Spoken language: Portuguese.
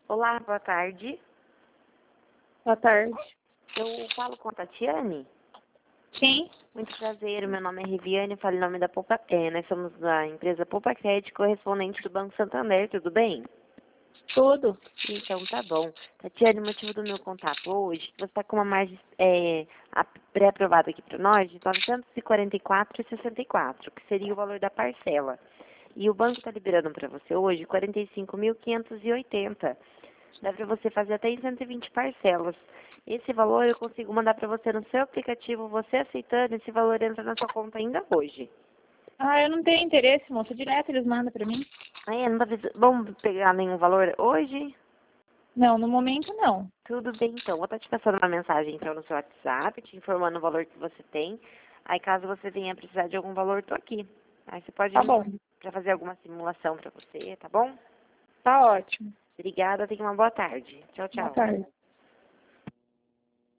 Olá, boa tarde. Boa tarde. Eu falo com a Tatiane? Sim, Muito prazer, meu nome é Riviane, falo em nome da Poupa. Nós somos da empresa Poupa Crédito, correspondente do Banco Santander, tudo bem? tudo. Então tá bom. Tatiane, o motivo do meu contato hoje, você está com uma margem pré-aprovada aqui para nós de 944,64, que seria o valor da parcela. E o banco está liberando para você hoje 45.580. Dá para você fazer até em 120 parcelas. Esse valor eu consigo mandar para você no seu aplicativo, você aceitando, esse valor entra na sua conta ainda hoje. Ah, eu não tenho interesse, moça. Direto eles mandam pra mim. Não tá vamos pegar nenhum valor hoje? Não, no momento não. Tudo bem, então. Vou estar te passando uma mensagem então no seu WhatsApp, te informando o valor que você tem. Aí caso você venha precisar de algum valor, tô aqui. Aí você pode Tá me bom. para fazer alguma simulação para você, tá bom? Tá ótimo. Obrigada, tenha uma boa tarde. Tchau, Boa tchau. tarde.